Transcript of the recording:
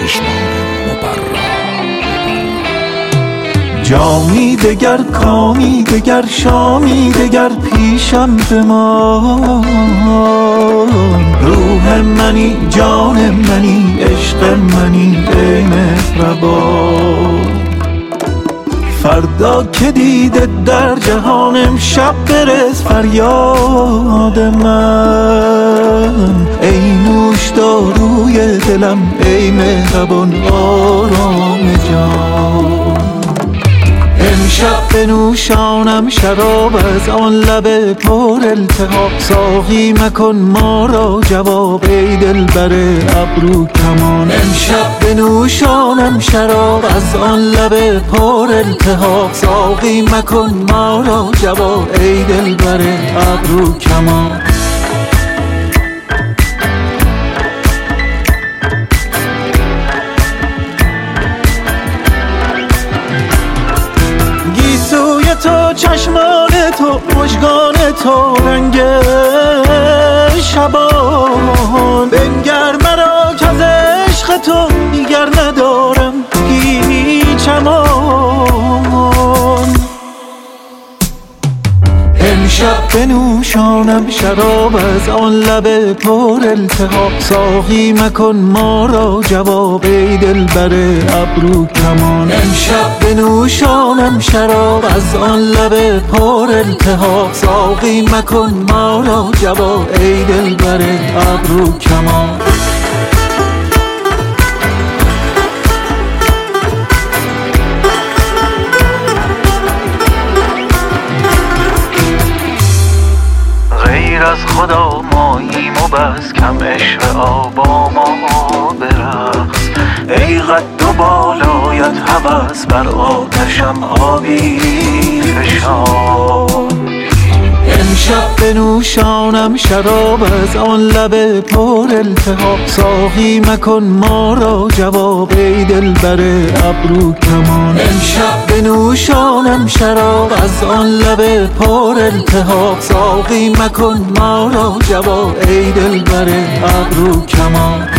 چشمان مبرا. جامی دگر، کامی دگر، شامی دگر پیشم بمان. روح منی، جان منی، عشق منی، ای مهربان. فردا که دیده در جهان، امشب برس فریاد من. ای نوش داروی دلم، ای مهربان آرام جان. امشب بنوشانم شراب از آن لب پر التهاب. ساقی مکن ما را جواب، ای دلبر ابرو کمان. امشب بنوشانم شراب از آن لب پر التهاب. ساقی مکن ما را جواب، ای دلبر ابرو کمان. تو چشمان تو، مژگان تو، رنگ شبان. بنگر مرا که از عشق تو دیگر ندارم هیچ امان. امشب بنوشانم شراب از آن لب پر التهاب. ساقی مکن ما را جواب، ای دلبر ابرو کمان. امشب بنوشانم شراب از آن لب پر التهاب. ساقی مکن ما را جواب، ای دلبر ابرو کمان. غیر از خدا ماییم و بس، کم عشق آبا ما برقص. ای قد و بالایت هوس، بر آتشم آبی فشان. امشب بنوشانم شراب از آن لب پر التهاب. ساقی مکن ما را جواب، ای دلبر ابرو کمان. امشب بنوشانم شراب از آن لب پر التهاب. ساقی مکن ما را جواب، ای دلبر ابرو کمان.